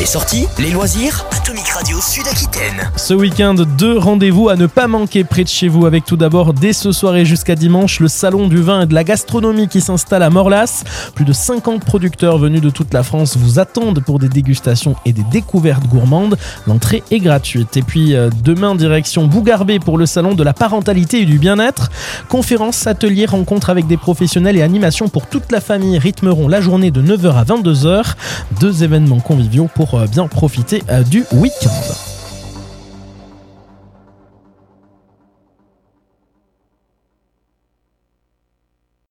Les sorties, les loisirs, Atomic Radio Sud-Aquitaine. Ce week-end, 2 rendez-vous à ne pas manquer près de chez vous avec tout d'abord, dès ce soir et jusqu'à dimanche, le salon du vin et de la gastronomie qui s'installe à Morlas. Plus de 50 producteurs venus de toute la France vous attendent pour des dégustations et des découvertes gourmandes. L'entrée est gratuite. Et puis demain, direction Bougarbe pour le salon de la parentalité et du bien-être. Conférences, ateliers, rencontres avec des professionnels et animations pour toute la famille rythmeront la journée de 9h à 22h. 2 événements conviviaux pour bien profiter du week-end.